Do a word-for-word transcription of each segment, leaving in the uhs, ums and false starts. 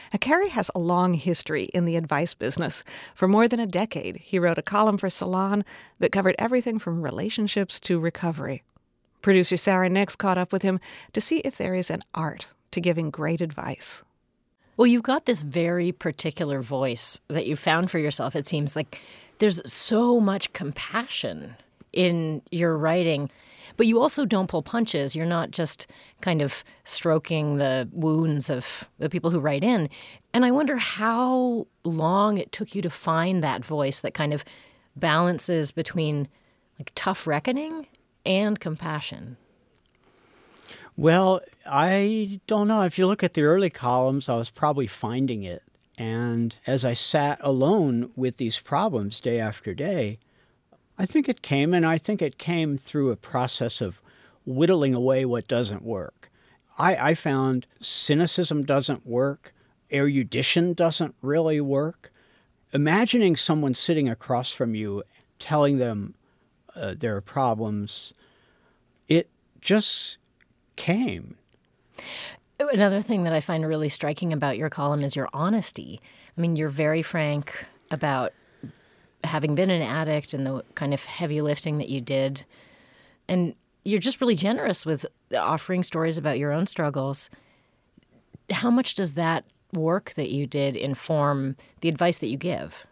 Now, Cary has a long history in the advice business. For more than a decade, he wrote a column for Salon that covered everything from relationships to recovery. Producer Sarah Nix caught up with him to see if there is an art to giving great advice. Well, you've got this very particular voice that you found for yourself. It seems like there's so much compassion in your writing, but you also don't pull punches. You're not just kind of stroking the wounds of the people who write in. And I wonder how long it took you to find that voice that kind of balances between like tough reckoning and compassion. Well, I don't know. If you look at the early columns, I was probably finding it. And as I sat alone with these problems day after day, I think it came, and I think it came through a process of whittling away what doesn't work. I, I found cynicism doesn't work. Erudition doesn't really work. Imagining someone sitting across from you, telling them uh, their problems, it just came. Another thing that I find really striking about your column is your honesty. I mean, you're very frank about having been an addict and the kind of heavy lifting that you did. And you're just really generous with offering stories about your own struggles. How much does that work that you did inform the advice that you give?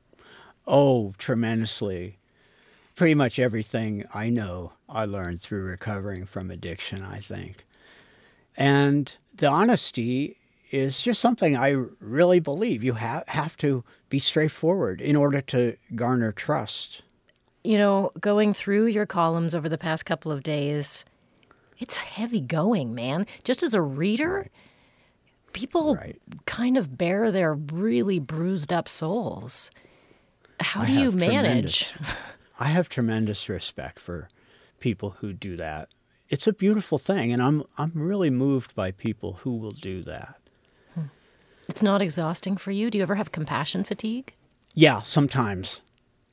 Oh, tremendously. Pretty much everything I know I learned through recovering from addiction, I think. And the honesty is just something I really believe. You ha- have to be straightforward in order to garner trust. You know, going through your columns over the past couple of days, it's heavy going, man. Just as a reader, Right. people Right. kind of bear their really bruised up souls. How I do you have manage? tremendous- I have tremendous respect for people who do that. It's a beautiful thing, and I'm I'm really moved by people who will do that. It's not exhausting for you? Do you ever have compassion fatigue? Yeah, sometimes.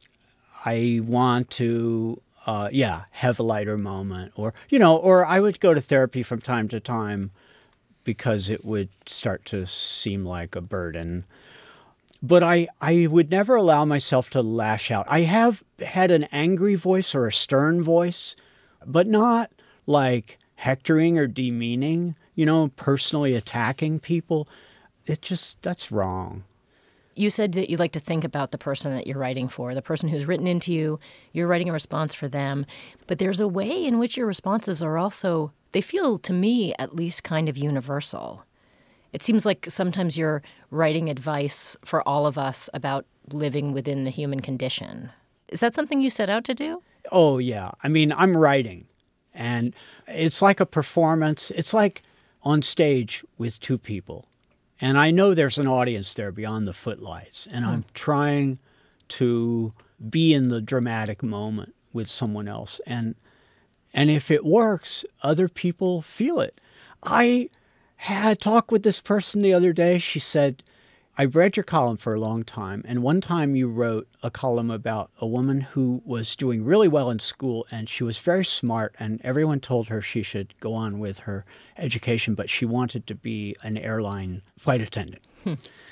I want to, uh, yeah, have a lighter moment, or you know, or I would go to therapy from time to time because it would start to seem like a burden. But I, I would never allow myself to lash out. I have had an angry voice or a stern voice, but not like hectoring or demeaning, you know, personally attacking people. It just, that's wrong. You said that you like to think about the person that you're writing for, the person who's written into you. You're writing a response for them. But there's a way in which your responses are also, they feel to me at least kind of universal. It seems like sometimes you're writing advice for all of us about living within the human condition. Is that something you set out to do? Oh, yeah. I mean, I'm writing, and it's like a performance. It's like on stage with two people. And I know there's an audience there beyond the footlights, and hmm. I'm trying to be in the dramatic moment with someone else. And and if it works, other people feel it. I had a talk with this person the other day. She said, I've read your column for a long time, and one time you wrote a column about a woman who was doing really well in school, and she was very smart, and everyone told her she should go on with her education, but she wanted to be an airline flight attendant. Hmm.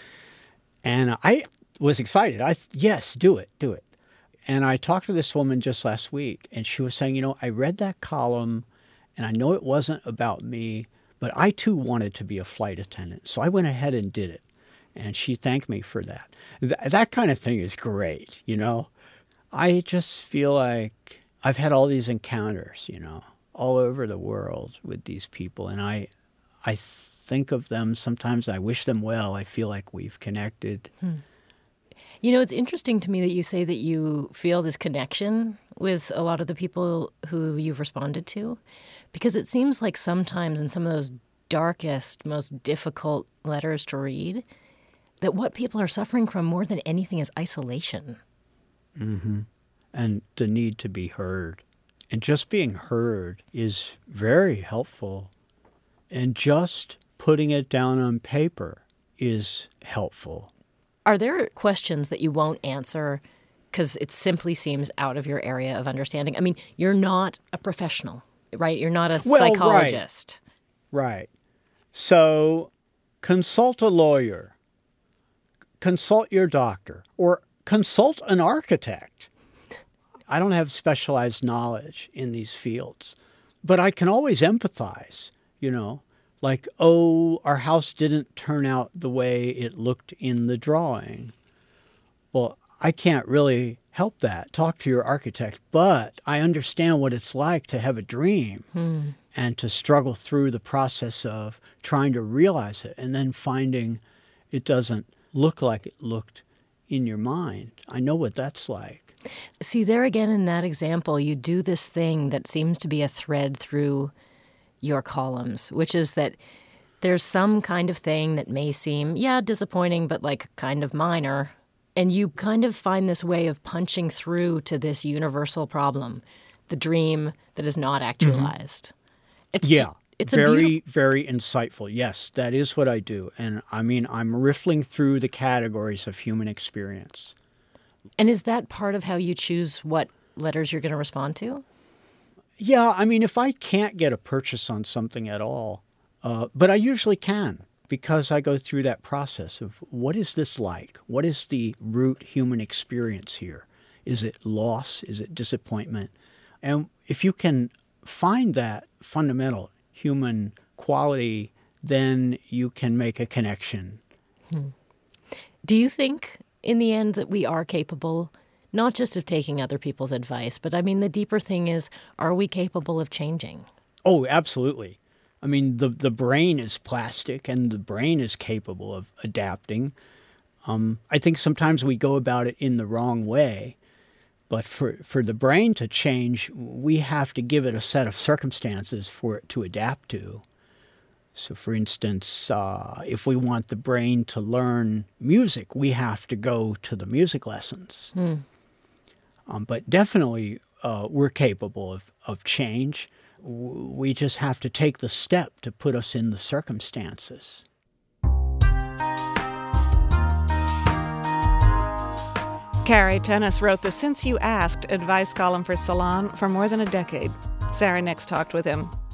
And I was excited. I yes, do it, do it. And I talked to this woman just last week, and she was saying, you know, I read that column, and I know it wasn't about me, but I too wanted to be a flight attendant, so I went ahead and did it. And she thanked me for that. Th- that kind of thing is great, you know. I just feel like I've had all these encounters, you know, all over the world with these people. And I I think of them sometimes. I wish them well. I feel like we've connected. Hmm. You know, it's interesting to me that you say that you feel this connection with a lot of the people who you've responded to, because it seems like sometimes in some of those darkest, most difficult letters to read, that what people are suffering from more than anything is isolation. Mm-hmm. And the need to be heard. And just being heard is very helpful. And just putting it down on paper is helpful. Are there questions that you won't answer because it simply seems out of your area of understanding? I mean, you're not a professional, right? You're not a well, psychologist. Right. right. So consult a lawyer, consult your doctor, or consult an architect. I don't have specialized knowledge in these fields, but I can always empathize, you know, like, oh, our house didn't turn out the way it looked in the drawing. Well, I can't really help that. Talk to your architect, but I understand what it's like to have a dream hmm. and to struggle through the process of trying to realize it and then finding it doesn't look like it looked in your mind. I know what that's like. See, there again in that example, you do this thing that seems to be a thread through your columns, which is that there's some kind of thing that may seem, yeah, disappointing, but like kind of minor. And you kind of find this way of punching through to this universal problem, the dream that is not actualized. Mm-hmm. It's yeah, it's very, a beautiful... very insightful. Yes, that is what I do. And I mean, I'm riffling through the categories of human experience. And is that part of how you choose what letters you're going to respond to? Yeah, I mean, if I can't get a purchase on something at all, uh, but I usually can because I go through that process of what is this like? What is the root human experience here? Is it loss? Is it disappointment? And if you can find that fundamental human quality, then you can make a connection. Hmm. Do you think in the end that we are capable not just of taking other people's advice, but I mean, the deeper thing is, are we capable of changing? Oh, absolutely. I mean, the, the brain is plastic and the brain is capable of adapting. Um, I think sometimes we go about it in the wrong way, but for, for the brain to change, we have to give it a set of circumstances for it to adapt to. So, for instance, uh, if we want the brain to learn music, we have to go to the music lessons. Mm. Um, but definitely, uh, we're capable of, of change. We just have to take the step to put us in the circumstances. Carrie Tennis wrote the Since You Asked advice column for Salon for more than a decade. Sarah Nix talked with him.